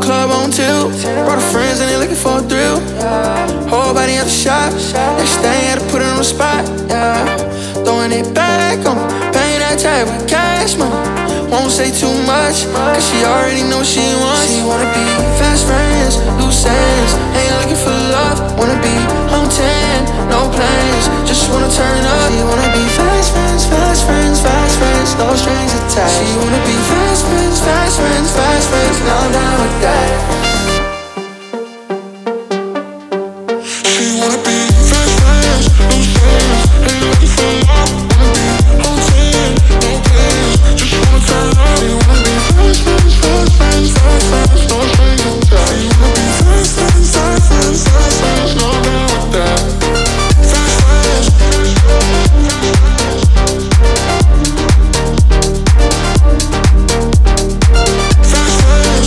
club on tilt. Brought her friends and they looking for a thrill. Whole body at the shop. Next thing had to put it on the spot. Throwing it back on me. Paying that tab with cash money. Won't say too much, cause she already knows she wants. She wanna be fast friends, loose ends. Ain't looking for love, wanna be on 10, no plans, just wanna turn up. She wanna be fast friends, fast friends, fast friends, no strings attached. She wanna be fast friends, fast friends, fast friends, and I'm down with that. She wanna be fast friends, loose ends. Ain't looking for love, wanna be on 10, no plans, just wanna turn up. She wanna be fast friends, fast friends, fast friends, no strings attached. She wanna be fast friends, fast friends, fast friends, no down with that. Fast friends. Fast friends.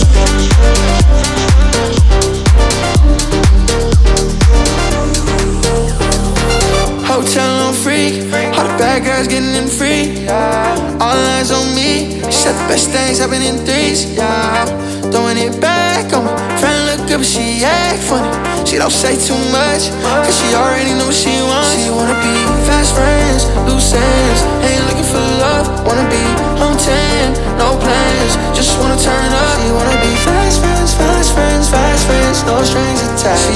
Hotel on freak, all the bad girls getting in free. All eyes on me, she said the best things happen in threes. Throwing it back on me, friend look good but she act funny. She don't say too much, cause she already know what she wants. She wanna be fast friends, loose ends. Ain't looking for love, wanna be on 10, no plans, just wanna turn up. She wanna be fast friends, fast friends, fast friends, no strings attached. She